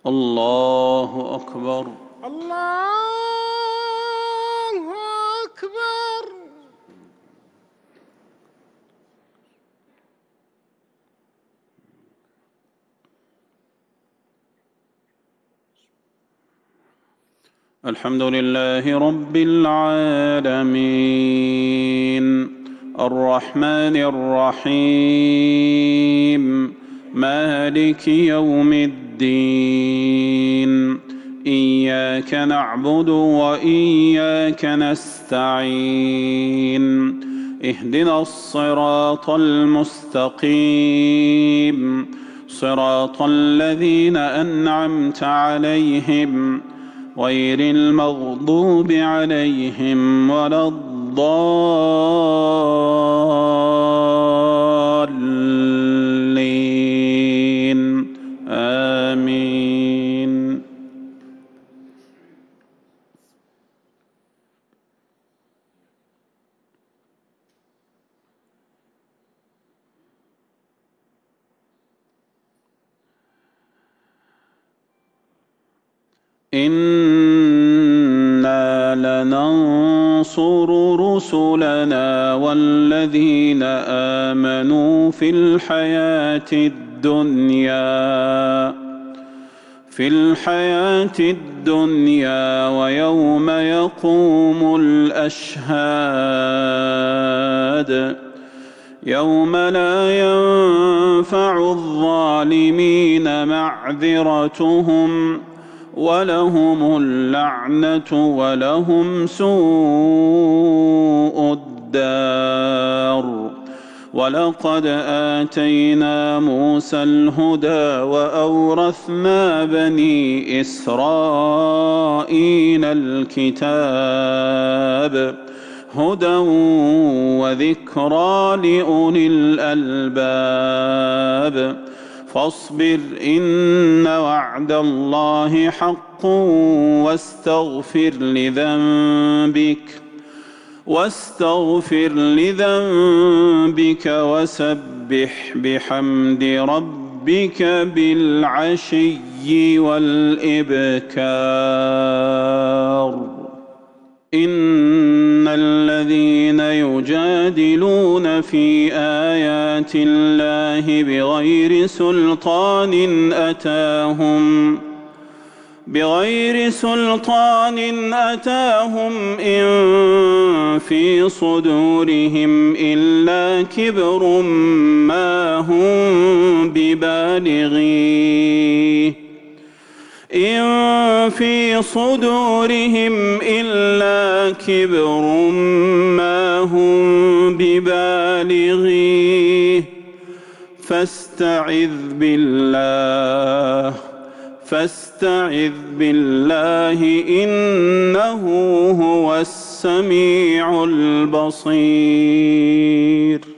الله أكبر. الله أكبر. الحمد لله رب العالمين الرحمن الرحيم مالك يوم الدين إياك نعبد وإياك نستعين اهدنا الصراط المستقيم صراط الذين أنعمت عليهم غير المغضوب عليهم ولا الضالين آمين. إنا لننصر رسلنا والذين آمنوا في الحياة الدنيا ويوم يقوم الأشهاد يوم لا ينفع الظالمين معذرتهم ولهم اللعنة ولهم سوء الدار. ولقد آتينا موسى الهدى وأورثنا بني إسرائيل الكتاب هدى وذكرى لأولي الألباب. فاصبر إن وعد الله حق واستغفر لذنبك وسبح بحمد ربك بالعشي والإبكار. إن الذين يجادلون في آيات الله بغير سلطان أتاهم إن في صدورهم إلا كبر ما هم ببالغيه فاستعذ بالله إنه هو السميع البصير.